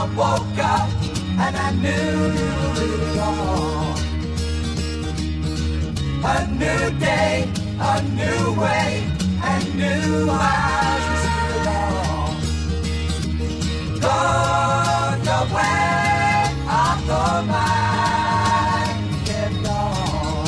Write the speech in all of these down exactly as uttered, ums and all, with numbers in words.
I woke up and I knew it all. A new day, a new way, and new eyes to see it all. Gone the way of the mind kept on.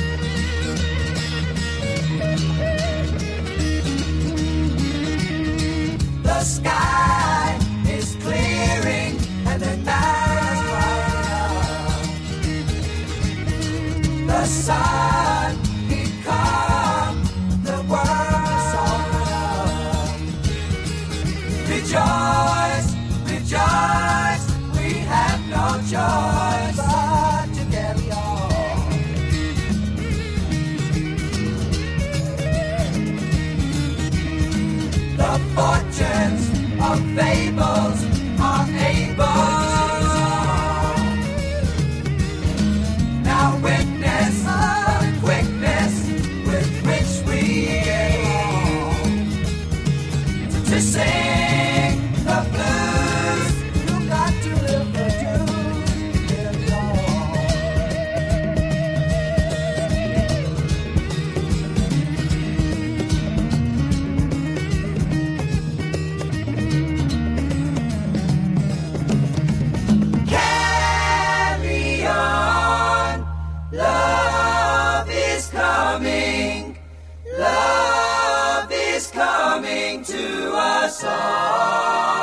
The sky is clearing and the night is brightening up. The sun he come, the world softened up. Rejoice, rejoice, we have no choice but to carry on. The fortunes of fables are able to now witness the quickness with which we get on to sing the blues. You got to live the truth, get it Carry on, love is coming, love is coming to us all.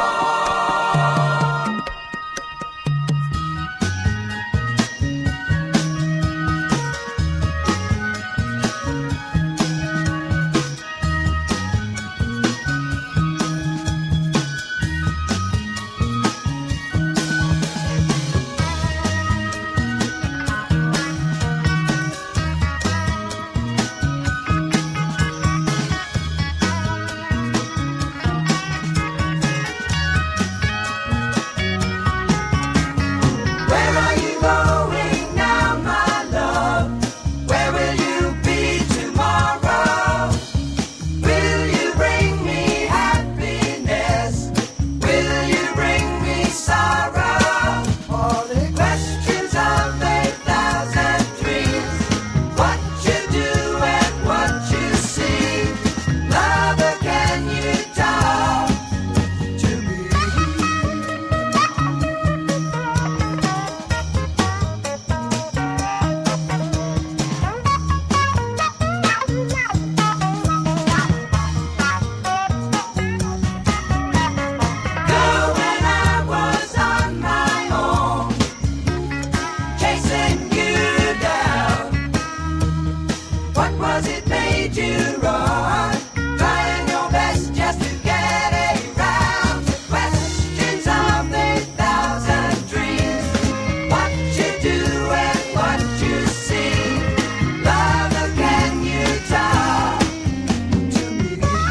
Where are you going now, my love? Where will you be tomorrow? Will you bring me happiness? Will you bring me sorrow? All the questions of a thousand dreams. What you do and what you see. Lover, can you talk to me? Girl, when I was on my own, chasing you down, what was it made you run? Trying your best just to get around the questions of a thousand dreams. What you do and what you see. Lover, can you talk to me?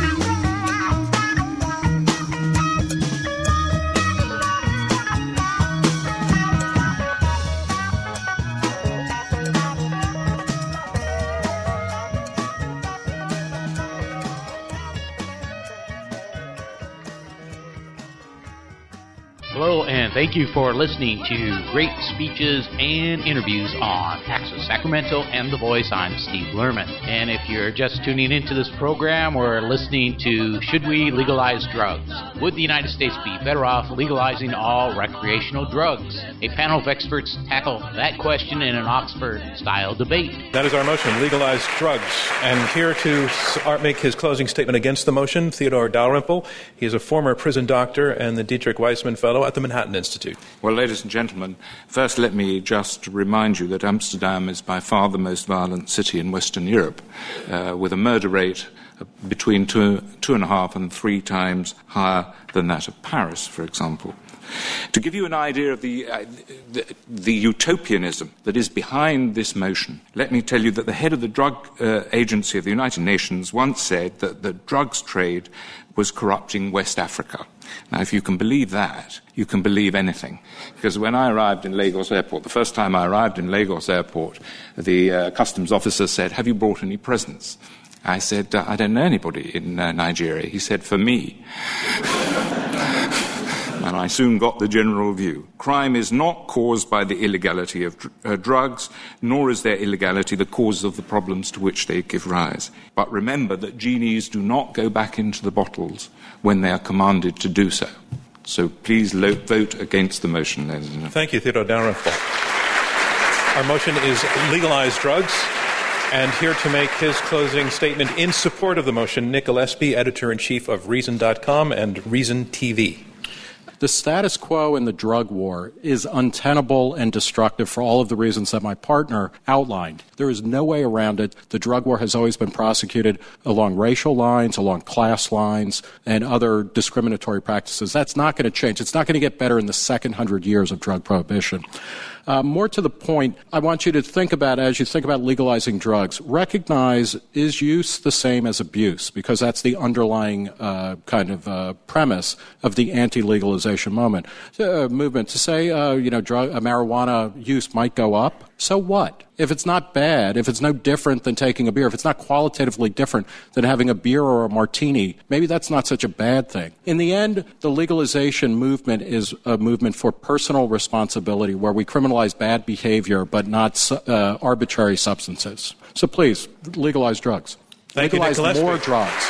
Hello, and thank you for listening to great speeches and interviews on Access Sacramento and The Voice. I'm Steve Lerman. And if you're just tuning into this program, we're listening to Should We Legalize Drugs? Would the United States be better off legalizing all recreational drugs? A panel of experts tackle that question in an Oxford-style debate. That is our motion, legalize drugs. And here to s- uh, make his closing statement against the motion, Theodore Dalrymple. He is a former prison doctor and the Dietrich Weissman Fellow at the Manhattan Institute. Well, ladies and gentlemen, first let me just remind you that Amsterdam is by far the most violent city in Western Europe, uh, with a murder rate between two, two and a half and three times higher than that of Paris, for example. To give you an idea of the, uh, the, the utopianism that is behind this motion, let me tell you that the head of the Drug uh, Agency of the United Nations once said that the drugs trade was corrupting West Africa. Now, if you can believe that, you can believe anything. Because when I arrived in Lagos Airport, the first time I arrived in Lagos Airport, the uh, customs officer said, "Have you brought any presents?" I said, uh, "I don't know anybody in uh, Nigeria." He said, "For me." And I soon got the general view. Crime is not caused by the illegality of dr- uh, drugs, nor is their illegality the cause of the problems to which they give rise. But remember that genies do not go back into the bottles when they are commanded to do so. So please lo- vote against the motion, ladies and gentlemen. Thank you, Theodore Dalrymple. Our motion is legalize drugs. And here to make his closing statement in support of the motion, Nick Gillespie, editor-in-chief of Reason dot com and Reason T V. The status quo in the drug war is untenable and destructive for all of the reasons that my partner outlined. There is no way around it. The drug war has always been prosecuted along racial lines, along class lines, and other discriminatory practices. That's not going to change. It's not going to get better in the second hundred years of drug prohibition. Uh, more to the point, I want you to think about, as you think about legalizing drugs, recognize, is use the same as abuse? Because that's the underlying uh, kind of uh, premise of the anti-legalization moment, uh, movement. To say, uh, you know, drug, uh, marijuana use might go up, so what? If it's not bad, if it's no different than taking a beer, if it's not qualitatively different than having a beer or a martini, maybe that's not such a bad thing. In the end, the legalization movement is a movement for personal responsibility where we criminalize bad behavior but not uh, arbitrary substances. So please, legalize drugs. Thank legalize you, Nick Gillespie. more drugs.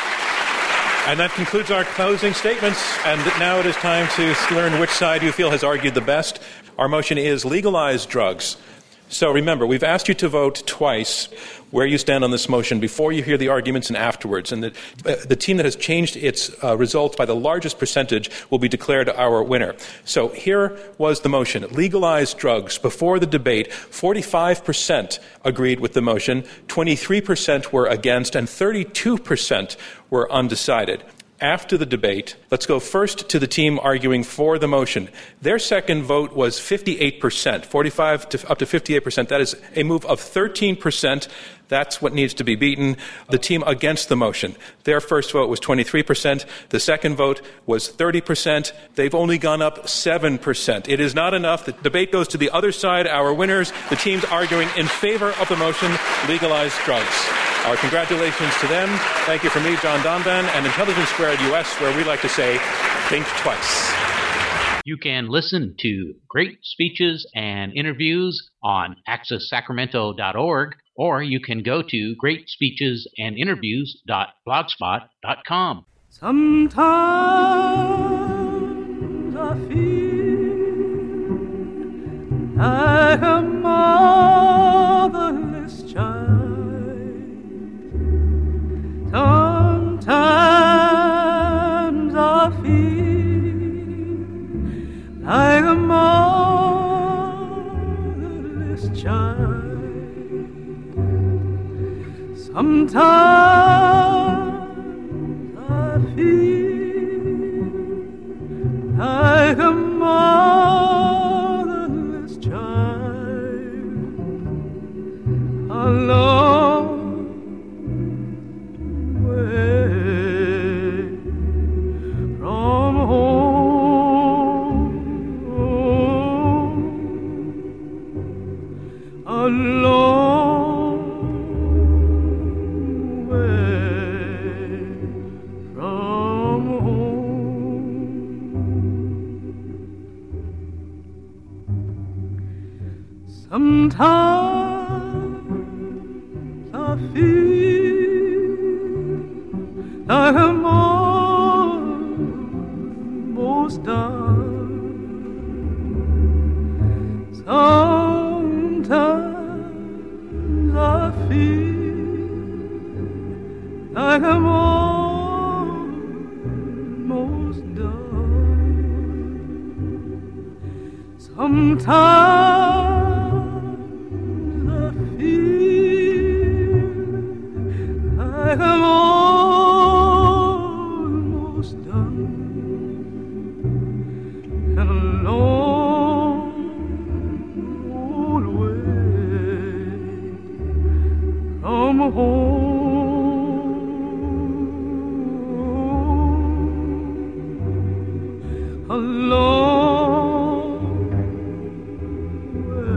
And that concludes our closing statements. And now it is time to learn which side you feel has argued the best. Our motion is legalize drugs. So remember, we've asked you to vote twice where you stand on this motion before you hear the arguments and afterwards. And the, uh, the team that has changed its uh, results by the largest percentage will be declared our winner. So here was the motion. Legalize drugs. Before the debate, forty-five percent agreed with the motion, twenty-three percent were against, and thirty-two percent were undecided. After the debate, let's go first to the team arguing for the motion. Their second vote was fifty-eight percent, forty-five to up to fifty-eight percent. That is a move of thirteen percent. That's what needs to be beaten. The team against the motion, their first vote was twenty-three percent. The second vote was thirty percent. They've only gone up seven percent. It is not enough. The debate goes to the other side. Our winners, the teams arguing in favor of the motion, legalize drugs. Our congratulations to them. Thank you from me, John Donvan, and Intelligence Squared U S, where we like to say, think twice. You can listen to great speeches and interviews on access sacramento dot org, or you can go to great speeches and interviews dot blogspot dot com. Sometimes I feel like a motherless child. Sometimes I feel like a motherless child. Sometimes I feel like a motherless child. Alone away from home, alone away from home. Sometimes I feel like I'm almost done. Sometimes I feel like I'm almost done. Sometimes I feel like I'm almost done, and a long old way from home, a long way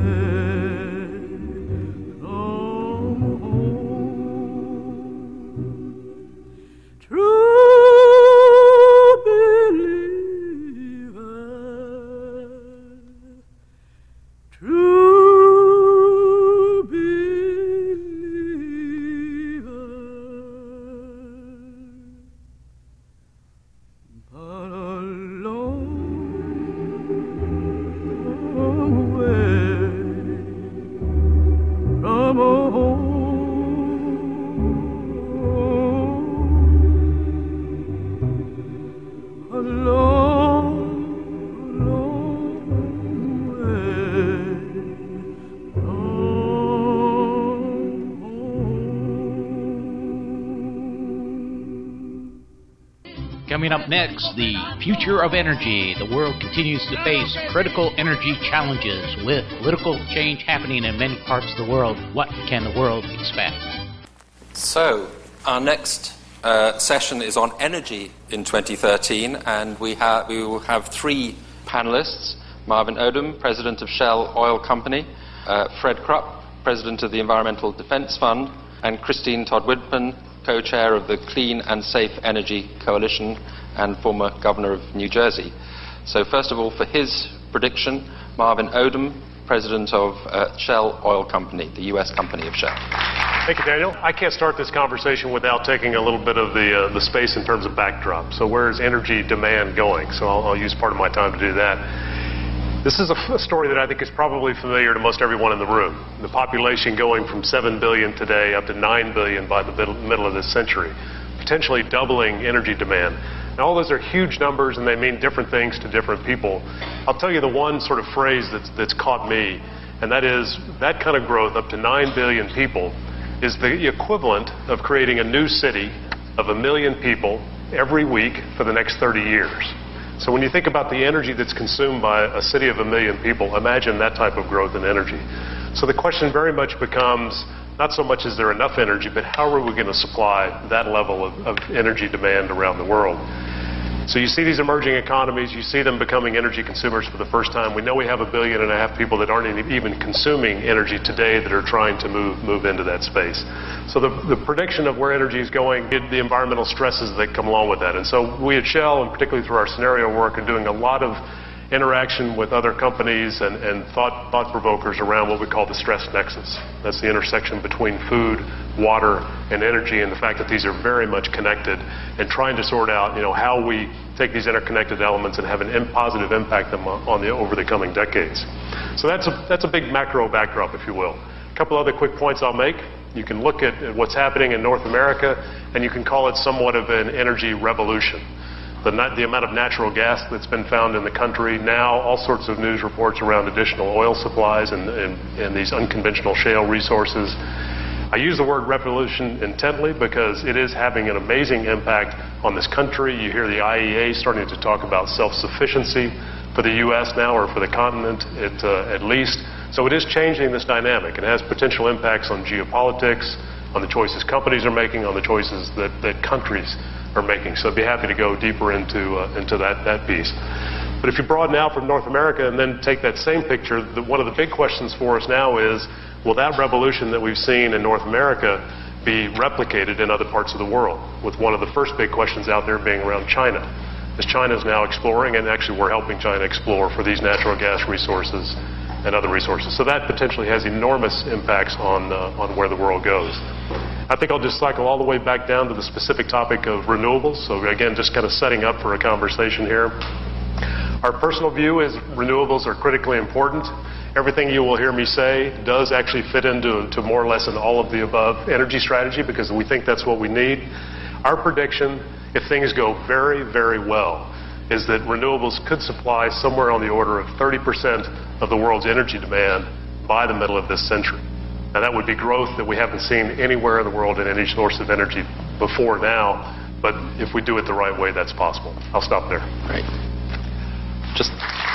Coming up next, the future of energy. The world continues to face critical energy challenges with political change happening in many parts of the world. What can the world expect? So, our next uh, session is on energy in twenty thirteen, and we, ha- we will have three panelists. Marvin Odum, President of Shell Oil Company, uh, Fred Krupp, President of the Environmental Defense Fund, and Christine Todd-Whitman, co-chair of the Clean and Safe Energy Coalition and former governor of New Jersey. So first of all, for his prediction, Marvin Odum, President of uh, Shell Oil Company, the U S company of Shell. Thank you, Daniel. I can't start this conversation without taking a little bit of the, uh, the space in terms of backdrop. So where is energy demand going? So I'll, I'll use part of my time to do that. This is a, f- a story that I think is probably familiar to most everyone in the room. The population going from seven billion today up to nine billion by the middle, middle of this century, potentially doubling energy demand. Now, all those are huge numbers, and they mean different things to different people. I'll tell you the one sort of phrase that's, that's caught me, and that is that kind of growth up to nine billion people is the equivalent of creating a new city of a million people every week for the next thirty years. So when you think about the energy that's consumed by a city of a million people, imagine that type of growth in energy. So the question very much becomes, not so much is there enough energy, but how are we going to supply that level of, of energy demand around the world? So you see these emerging economies, you see them becoming energy consumers for the first time. We know we have a billion and a half people that aren't even consuming energy today that are trying to move move into that space. So the, the prediction of where energy is going, the environmental stresses that come along with that. And so we at Shell, and particularly through our scenario work, are doing a lot of interaction with other companies and, and thought, thought provokers around what we call the stress nexus. That's the intersection between food, water, and energy, and the fact that these are very much connected, and trying to sort out, you know, how we take these interconnected elements and have an in positive impact them on, on the over the coming decades. So that's a that's a big macro backdrop, if you will. A couple other quick points I'll make. You can look at, at what's happening in North America, and you can call it somewhat of an energy revolution. The, the amount of natural gas that's been found in the country now, all sorts of news reports around additional oil supplies and, and, and these unconventional shale resources. I use the word revolution intently because it is having an amazing impact on this country. You hear the I E A starting to talk about self-sufficiency for the U S now, or for the continent at, uh, at least. So it is changing this dynamic. It has potential impacts on geopolitics, on the choices companies are making, on the choices that, that countries are making. So I'd be happy to go deeper into uh, into that, that piece. But if you broaden out from North America and then take that same picture, the, one of the big questions for us now is, will that revolution that we've seen in North America be replicated in other parts of the world? With one of the first big questions out there being around China. As China is now exploring, and actually we're helping China explore for these natural gas resources and other resources. So that potentially has enormous impacts on uh, on where the world goes. I think I'll just cycle all the way back down to the specific topic of renewables. So again, just kind of setting up for a conversation here. Our personal view is renewables are critically important. Everything you will hear me say does actually fit into to more or less an all of the above energy strategy, because we think that's what we need. Our prediction, if things go very, very well, is that renewables could supply somewhere on the order of thirty percent of the world's energy demand by the middle of this century. Now that would be growth that we haven't seen anywhere in the world in any source of energy before now, but if we do it the right way, that's possible. I'll stop there. Right. Just,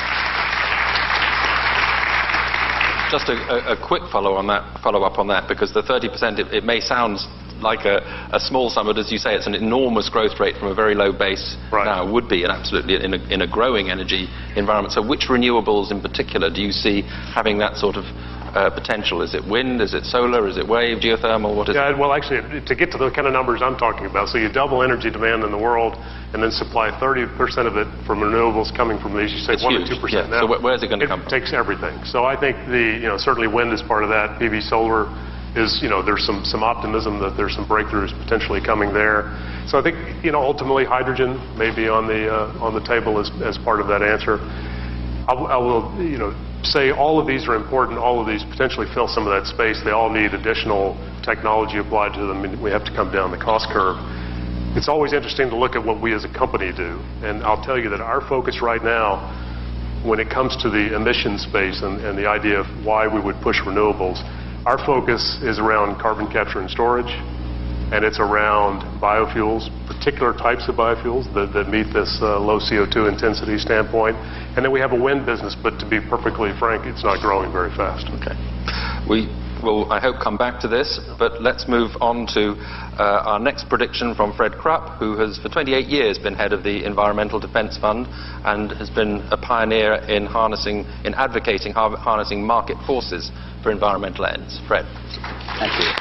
just a, a quick follow on that, follow up on that, because the thirty percent, it, it may sound like a, a small sum, but as you say, it's an enormous growth rate from a very low base right. now. It would be, and absolutely in a, in a growing energy environment. So which renewables in particular do you see having that sort of uh, potential? Is it wind? Is it solar? Is it wave? Geothermal? What is yeah, it? Well, actually, to get to the kind of numbers I'm talking about, so you double energy demand in the world and then supply thirty percent of it from renewables coming from these, you say it's one huge. or two percent yeah. now. So where's it going to come It from? takes everything. So I think the, you know, certainly wind is part of that. P V solar is, you know, there's some, some optimism that there's some breakthroughs potentially coming there. So I think, you know, ultimately hydrogen may be on the uh, on the table as, as part of that answer. I'll, I will, you know, say all of these are important. All of these potentially fill some of that space. They all need additional technology applied to them, and we have to come down the cost curve. It's always interesting to look at what we as a company do, and I'll tell you that our focus right now, when it comes to the emission space and, and the idea of why we would push renewables, our focus is around carbon capture and storage, and it's around biofuels, particular types of biofuels that, that meet this uh, low C O two intensity standpoint. And then we have a wind business, but to be perfectly frank, it's not growing very fast. Okay. We will, I hope, come back to this, but let's move on to uh, our next prediction from Fred Krupp, who has for twenty-eight years been head of the Environmental Defence Fund and has been a pioneer in harnessing, in advocating har- harnessing market forces for environmental ends. Fred. Thank you.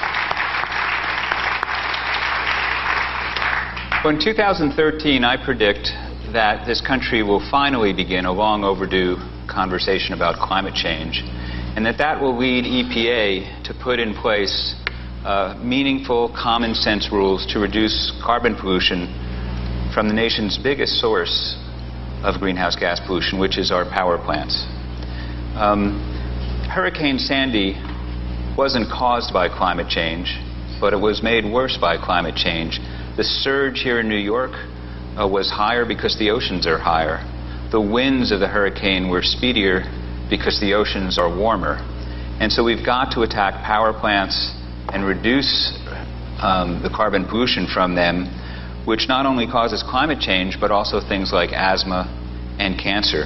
Well, in two thousand thirteen, I predict that this country will finally begin a long overdue conversation about climate change, and that that will lead E P A to put in place uh, meaningful, common sense rules to reduce carbon pollution from the nation's biggest source of greenhouse gas pollution, which is our power plants. Um, Hurricane Sandy wasn't caused by climate change, but it was made worse by climate change. The surge here in New York uh, was higher because the oceans are higher. The winds of the hurricane were speedier because the oceans are warmer. And so we've got to attack power plants and reduce um, the carbon pollution from them, which not only causes climate change, but also things like asthma and cancer.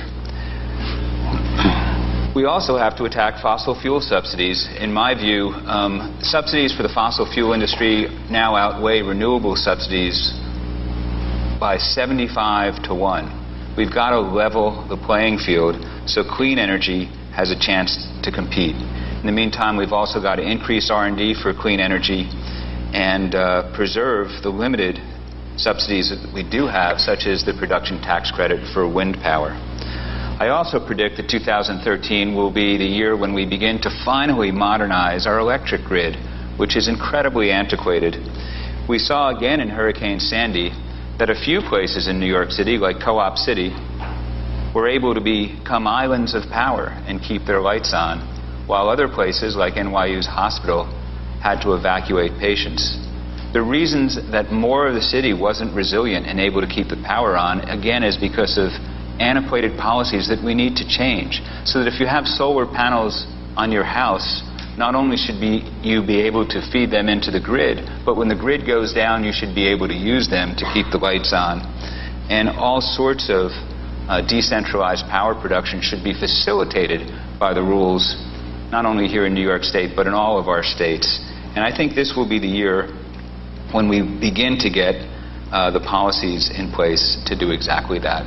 We also have to attack fossil fuel subsidies. In my view, um, subsidies for the fossil fuel industry now outweigh renewable subsidies by seventy-five to one. We've got to level the playing field so clean energy has a chance to compete. In the meantime, we've also got to increase R and D for clean energy and uh, preserve the limited subsidies that we do have, such as the production tax credit for wind power. I also predict that two thousand thirteen will be the year when we begin to finally modernize our electric grid, which is incredibly antiquated. We saw again in Hurricane Sandy that a few places in New York City, like Co-op City, were able to become islands of power and keep their lights on, while other places, like N Y U's hospital, had to evacuate patients. The reasons that more of the city wasn't resilient and able to keep the power on, again, is because of antiquated policies that we need to change. So that if you have solar panels on your house, not only should be, you be able to feed them into the grid, but when the grid goes down, you should be able to use them to keep the lights on. And all sorts of uh, decentralized power production should be facilitated by the rules, not only here in New York State, but in all of our states. And I think this will be the year when we begin to get uh, the policies in place to do exactly that.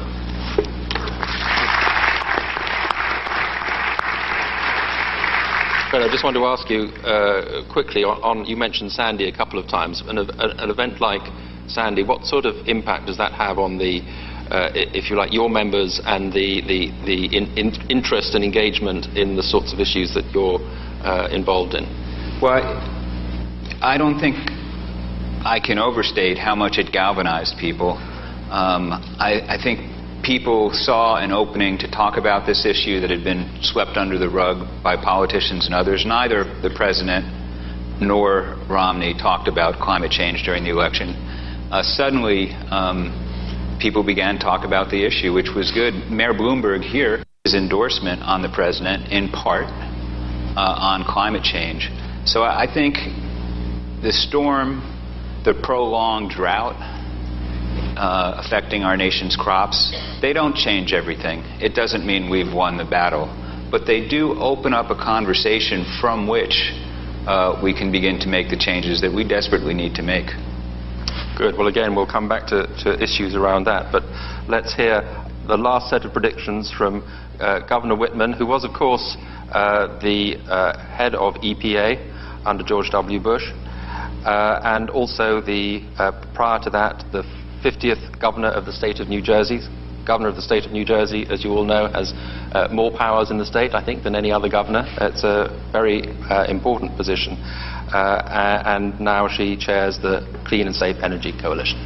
I just want to ask you uh, quickly on, on, you mentioned Sandy a couple of times. An, an event like Sandy, what sort of impact does that have on the, uh, if you like, your members and the, the, the in, in interest and engagement in the sorts of issues that you're uh, involved in? Well, I don't think I can overstate how much it galvanized people. Um, I, I think people saw an opening to talk about this issue that had been swept under the rug by politicians and others. Neither the president nor Romney talked about climate change during the election. Uh, suddenly, um, people began to talk about the issue, which was good. Mayor Bloomberg here, his endorsement on the president, in part, uh, on climate change. So I think the storm, the prolonged drought, Uh, affecting our nation's crops, they don't change everything. It doesn't mean we've won the battle, but they do open up a conversation from which uh, we can begin to make the changes that we desperately need to make. Good. Well, again, we'll come back to, to issues around that, but let's hear the last set of predictions from uh, Governor Whitman, who was, of course, uh, the uh, head of E P A under George W. Bush, uh, and also the uh, prior to that, the fiftieth governor of the state of New Jersey. Governor of the state of New Jersey, as you all know, has uh, more powers in the state, I think, than any other governor. It's a very uh, important position. Uh, and now she chairs the Clean and Safe Energy Coalition.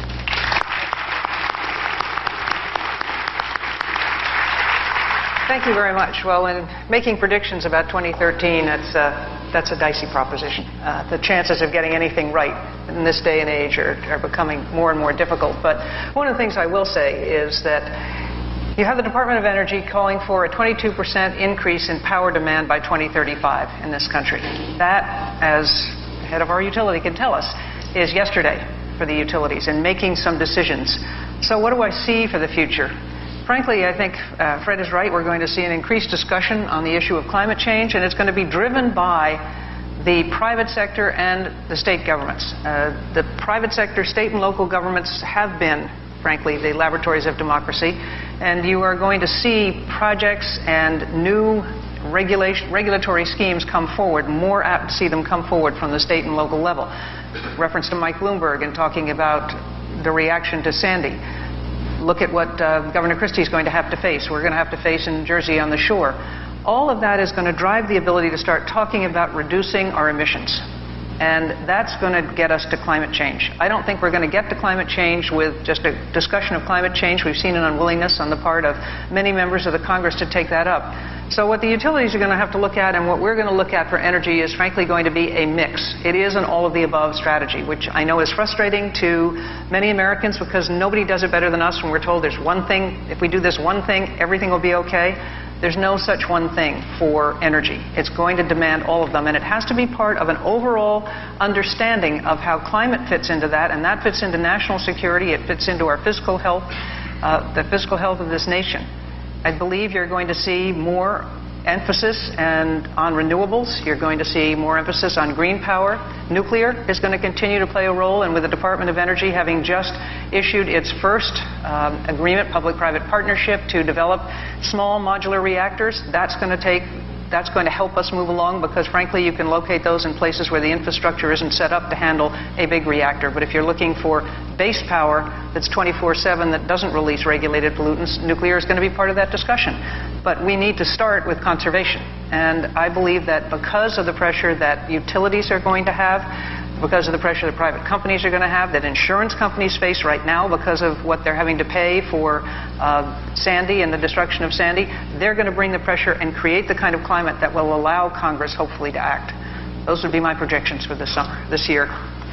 Thank you very much. Well, in making predictions about twenty thirteen, that's, uh, that's a dicey proposition. Uh, the chances of getting anything right in this day and age are, are becoming more and more difficult. But one of the things I will say is that you have the Department of Energy calling for a twenty-two percent increase in power demand by twenty thirty-five in this country. That, as head of our utility, can tell us, is yesterday for the utilities and making some decisions. So what do I see for the future? Frankly, I think uh, Fred is right. We're going to see an increased discussion on the issue of climate change, and it's going to be driven by the private sector and the state governments. Uh, the private sector, state and local governments have been, frankly, the laboratories of democracy, and you are going to see projects and new regulation, regulatory schemes come forward, more apt to see them come forward from the state and local level. Reference to Mike Bloomberg and talking about the reaction to Sandy. Look at what uh, Governor Christie is going to have to face. We're going to have to face in Jersey on the shore. All of that is going to drive the ability to start talking about reducing our emissions. And that's going to get us to climate change. I don't think we're going to get to climate change with just a discussion of climate change. We've seen an unwillingness on the part of many members of the Congress to take that up. So what the utilities are going to have to look at, and what we're going to look at for energy, is frankly going to be a mix. It is an all-of-the-above strategy, which I know is frustrating to many Americans because nobody does it better than us when we're told there's one thing, if we do this one thing, everything will be okay. There's no such one thing for energy. It's going to demand all of them, and it has to be part of an overall understanding of how climate fits into that, and that fits into national security. It fits into our fiscal health, uh, the fiscal health of this nation. I believe you're going to see more emphasis and on renewables. You're going to see more emphasis on green power. Nuclear is going to continue to play a role, and with the Department of Energy having just issued its first um, agreement, public-private partnership, to develop small modular reactors, that's going to take That's going to help us move along because, frankly, you can locate those in places where the infrastructure isn't set up to handle a big reactor. But if you're looking for base power that's twenty-four seven that doesn't release regulated pollutants, nuclear is going to be part of that discussion. But we need to start with conservation. And I believe that because of the pressure that utilities are going to have, because of the pressure that private companies are going to have, that insurance companies face right now because of what they're having to pay for uh, Sandy and the destruction of Sandy, they're going to bring the pressure and create the kind of climate that will allow Congress, hopefully, to act. Those would be my projections for this summer, this year.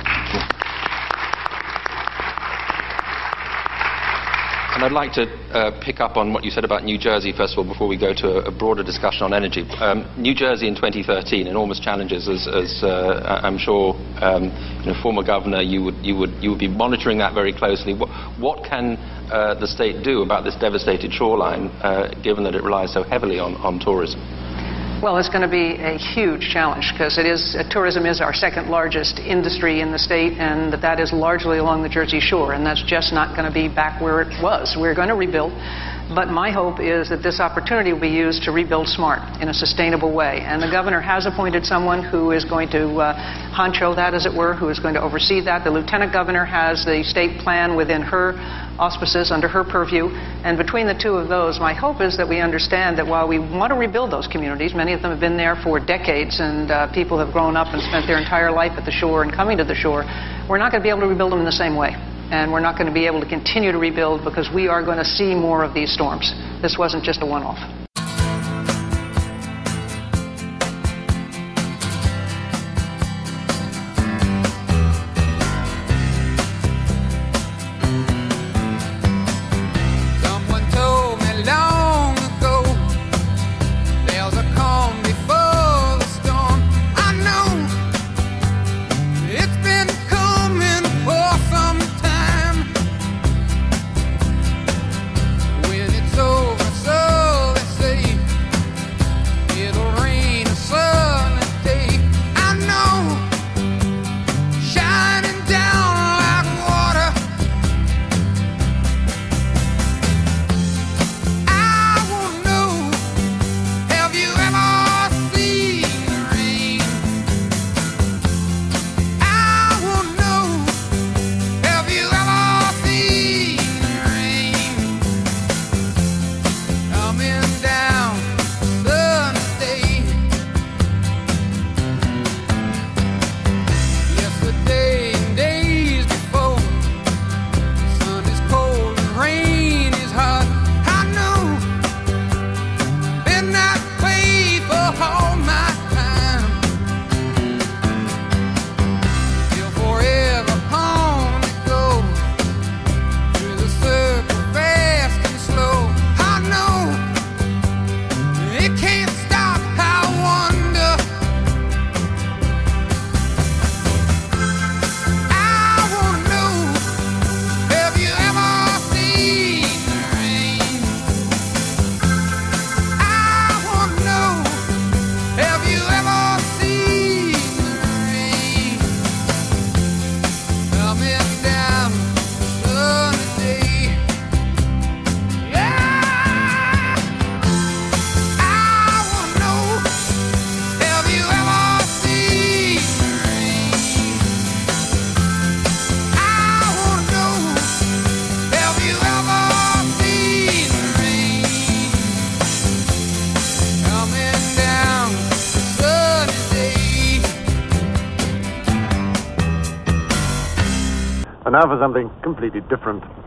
And I'd like to uh, pick up on what you said about New Jersey, first of all, before we go to a, a broader discussion on energy. Um, New Jersey in twenty thirteen, enormous challenges, as, as uh, I'm sure, um, you know, former governor, you would, you, would, you would be monitoring that very closely. What, what can uh, the state do about this devastated shoreline, uh, given that it relies so heavily on, on tourism? Well, it's going to be a huge challenge because it is uh, tourism is our second largest industry in the state, and that, that is largely along the Jersey Shore, and that's just not going to be back where it was. We're going to rebuild, but my hope is that this opportunity will be used to rebuild smart in a sustainable way. And the governor has appointed someone who is going to uh, honcho that, as it were, who is going to oversee that. The lieutenant governor has the state plan within her auspices, under her purview, and between the two of those, my hope is that we understand that while we want to rebuild those communities, many of them have been there for decades, and uh, people have grown up and spent their entire life at the shore and coming to the shore, we're not going to be able to rebuild them in the same way. And we're not going to be able to continue to rebuild because we are going to see more of these storms. This wasn't just a one-off. When it's over, so And now for something completely different.